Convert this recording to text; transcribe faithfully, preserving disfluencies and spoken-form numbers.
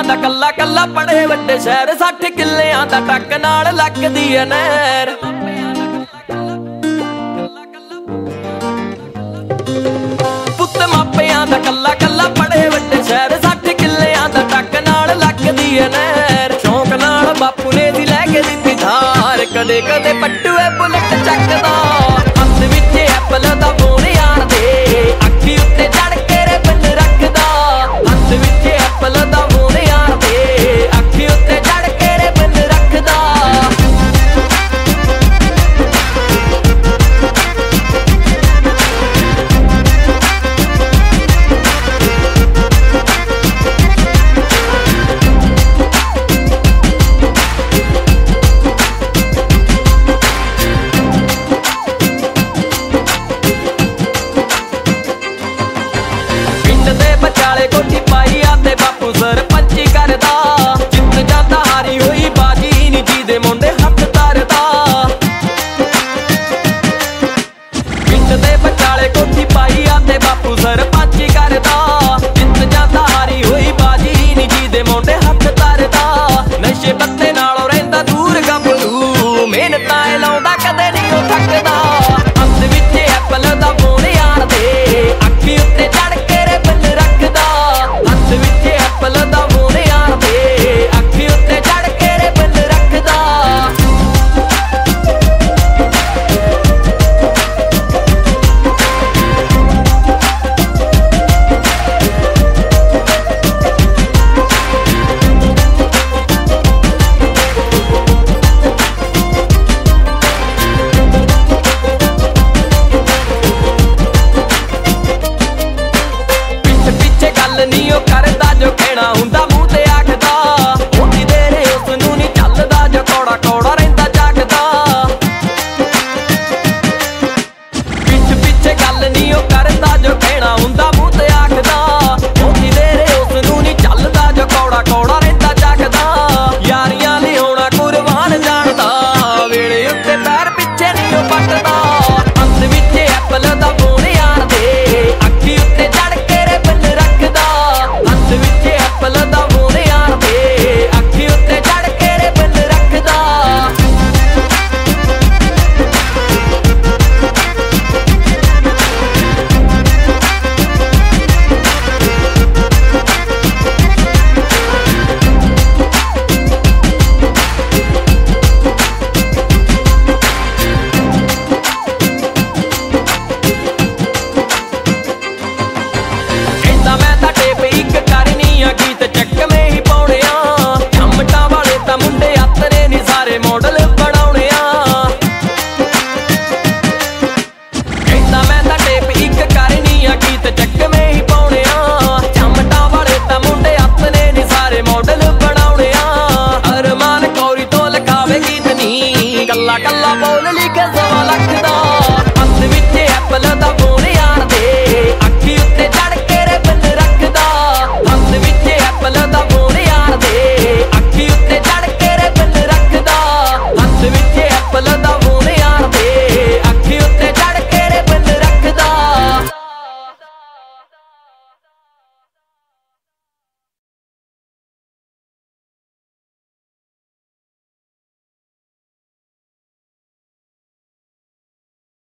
ਮਾਪਿਆਂ ਦਾ ਕੱਲਾ ਕੱਲਾ ਪੜੇ ਵੱਡੇ ਸ਼ਹਿਰ ਸੱਠ ਕਿੱਲਿਆਂ ਦਾ ਟੱਕ ਨਾਲ ਲੱਗਦੀ ਐ ਨਹਿਰ ਪੁੱਤ ਮਾਪਿਆਂ ਦਾ ਕੱਲਾ ਕੱਲਾ ਪੜੇ ਵੱਡੇ ਸ਼ਹਿਰ ਸੱਠ ਕਿੱਲਿਆਂ ਦਾ ਟੱਕ ਨਾਲ ਲੱਗਦੀ ਐ ਨਹਿਰ ਸ਼ੌਂਕ ਨਾਲ ਬਾਪੂ ਨੇ ਦੀ ਲੈ ਕੇ ਦਿੱਤੀ ਧਾਰ ਕਦੇ ਕਦੇ ਪੱਟੂਏ ਬੁਲਟ ਚੱਕਦਾ ਹੱਥ ਵਿੱਚ ਐਪਲ ਦਾ ਫੋਨ ਯਾਰ ਦੇ ਅੱਖੀ ਉੱਤੇ ਚੜ ਕੇ ਰੇ ਬੰਨ ਰੱਖਦਾ ਹੱਥ ਵਿੱਚ ਐਪਲ ਦਾ ਫੋਨ ਯਾਰ ਦੇ ਅੱਖੀ ਉੱਤੇ ਚੜ ਕੇ ਰੇ ਬੰਨ ਰੱਖਦਾ ਬਚਾਲੇ ਕੋਠੀ ਪਾਈ ਆ ਤੇ ਬਾਪੂ ਸਰਪੰਚੀ ਕਰਦਾ ਜਿੱਤ ਜਾਂਦਾ ਹਾਰੀ ਹੋਈ ਬਾਜੀ ਨੀ ਜੀ ਦੇ ਮੁੰਡੇ ਹੱਥ ਧਰਦਾ ਪਿੰਡ ਦੇ ਬਚਾਲੇ ਕੋਠੀ ਪਾਈ ਆ ਤੇ ਬਾਪੂ ਸਰਪੰਚੀ ਕਰਦਾ ਜਿੱਤ ਜਾਂਦਾ ਹਾਰੀ ਹੋਈ ਬਾਜੀ ਨੀ ਜੀ ਦੇ ਮੁੰਡੇ ਹੱਥ ਧਰਦਾ ਨਸ਼ੇ ਪੱਤੇ ਨਾਲੋਂ ਰਹਿੰਦਾ ਦੂਰ ਗੱਭਰੂ ਮਿਹਨਤਾਂ ਲਾਉਂਦਾ ਕਦੇ ਨਹੀਂ ਉਹ ਥੱਕਦਾ ਹੱਥ ਵਿੱਚ ਐਪਲ ਦਾ ਫੋਨ ਯਾਰ ਦੇ ਅੱਖੀ ਉੱਤੇ ਚੜ ਕੇ ਰੇ ਬੰਨ ਰੱਖਦਾ ਹੱਥ ਵਿੱਚ ਐਪਲ ਦਾ ਫੋਨ ਯਾਰ ਦੇ ਅੱਖੀ ਉੱਤੇ ਚੜ ਕੇ ਰੇ ਬੰਨ ਰੱਖਦਾ ਗੱਲ ਨੀ ਉਹ ਕਰਦਾ ਜੋ ਕਹਿਣਾ ਹੁੰਦਾ ਮੂੰਹ ਤੇ ਆਖਦਾ ਉਹਦੀ ਦੇਰੇ ਉਸ ਨੂੰ ਨੀ ਚੱਲਦਾ ਜੋ ਕੌੜਾ ਕੌੜਾ ਰਹਿੰਦਾ ਜਾਗਦਾ ਪਿੱਛ ਪਿੱਛੇ ਗੱਲ ਨੀ ਉਹ ਕਰਦਾ ਜੋ ਕਹਿਣਾ ਹੁੰਦਾ ਮੂੰਹ ਤੇ ਆਖਦਾ ਉਹਦੀ ਦੇਰੇ ਉਸ ਨੂੰ ਨੀ ਚੱਲਦਾ ਜੋ ਕੌੜਾ ਕੌੜਾ ਰਹਿੰਦਾ ਜਾਗਦਾ ਯਾਰੀਆਂ ਲਿਆਉਣਾ ਕੁਰਬਾਨ ਜਾਣਦਾ ਵੇਲੇ ਉੱਤੇ ਪੈਰ ਪਿੱਛੇ ਨੀ ਉਹ ਪੱਟਦਾ ਹੱਥ ਵਿੱਚ ਐਪਲ ਦਾ ਫੋਨ ਯਾਰ ਦੇ ਅੱਖੀ ਉੱਤੇ ਚੜ ਕੇ ਰੇ ਬੰਨ ਰੱਖਦਾ ਹੱਥ ਵਿੱਚ ਐਪਲ ਦਾ ਫੋਨ ਯਾਰ ਦੇ ਅੱਖੀ ਉੱਤੇ ਚੜ ਕੇ ਰੇ ਬੰਨ ਰੱਖਦਾ ਕਹਿੰਦਾ ਮੈਂ ਤਾਂ ਟੇਪ ਇੱਕ ਕਰਨੀ ਆ ਗੀਤ ਚੱਕਵੇਂ ਹੀ ਪਾਉਣੇ ਆ ਚਮਟਾਂ ਵਾਲੇ ਤਾਂ ਮੁੰਡੇ ਆਤਰੇ ਨੀ ਸਾਰੇ ਮਾਡਲ ਬਣਾਉਣੇ ਆ ਕਹਿੰਦਾ ਮੈਂ ਤਾਂ ਟੇਪ ਇੱਕ ਕਰਨੀ ਆ ਗੀਤ ਚੱਕਵੇਂ ਹੀ ਪਾਉਣੇ ਆ ਚਮਟਾਂ ਵਾਲੇ ਤਾਂ ਮੁੰਡੇ ਆਤਰੇ ਨੀ ਸਾਰੇ ਮਾਡਲ ਬਣਾਉਣੇ ਆ ਅਰਮਾਨ ਕੌਰੀ ਤੋਂ ਲਿਖਾਵੇ ਗੀਤ ਨੀ ਕੱਲਾ ਕੱਲਾ